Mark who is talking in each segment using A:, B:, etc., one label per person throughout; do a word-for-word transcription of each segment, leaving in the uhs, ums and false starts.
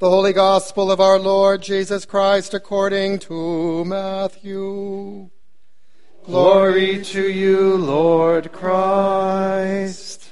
A: The Holy Gospel of our Lord Jesus Christ according to Matthew.
B: Glory to you, Lord Christ.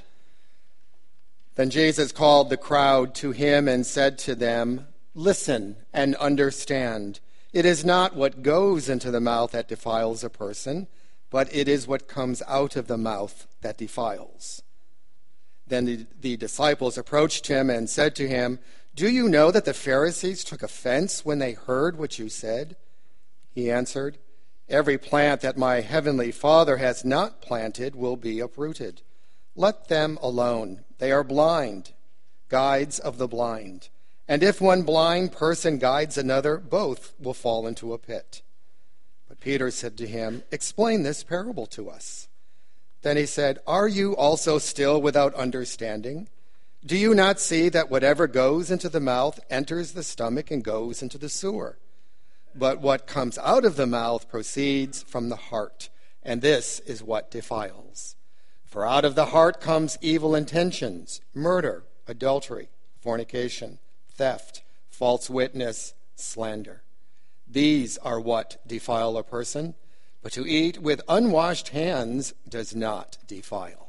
A: Then Jesus called the crowd to him and said to them, "Listen and understand. It is not what goes into the mouth that defiles a person, but it is what comes out of the mouth that defiles." Then the, the disciples approached him and said to him, "Do you know that the Pharisees took offense when they heard what you said?" He answered, "Every plant that my heavenly Father has not planted will be uprooted. Let them alone. They are blind, guides of the blind. And if one blind person guides another, both will fall into a pit." But Peter said to him, "Explain this parable to us." Then he said, "Are you also still without understanding? Do you not see that whatever goes into the mouth enters the stomach and goes into the sewer? But what comes out of the mouth proceeds from the heart, and this is what defiles. For out of the heart comes evil intentions, murder, adultery, fornication, theft, false witness, slander. These are what defile a person, but to eat with unwashed hands does not defile."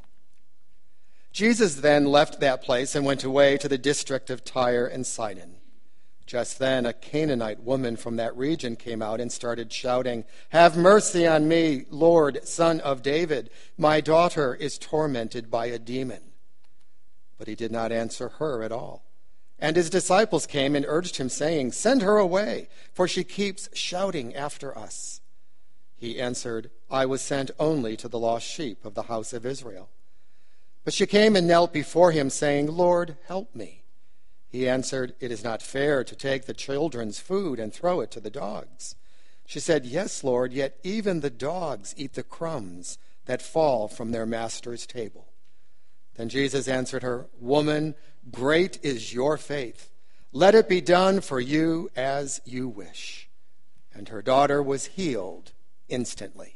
A: Jesus then left that place and went away to the district of Tyre and Sidon. Just then a Canaanite woman from that region came out and started shouting, "Have mercy on me, Lord, Son of David. My daughter is tormented by a demon." But he did not answer her at all. And his disciples came and urged him, saying, "Send her away, for she keeps shouting after us." He answered, "I was sent only to the lost sheep of the house of Israel." But she came and knelt before him, saying, "Lord, help me." He answered, "It is not fair to take the children's food and throw it to the dogs." She said, "Yes, Lord, yet even the dogs eat the crumbs that fall from their master's table." Then Jesus answered her, "Woman, great is your faith. Let it be done for you as you wish." And her daughter was healed instantly.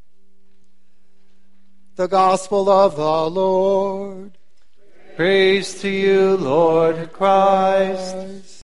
A: The Gospel of the Lord.
B: Praise to you, Lord Christ.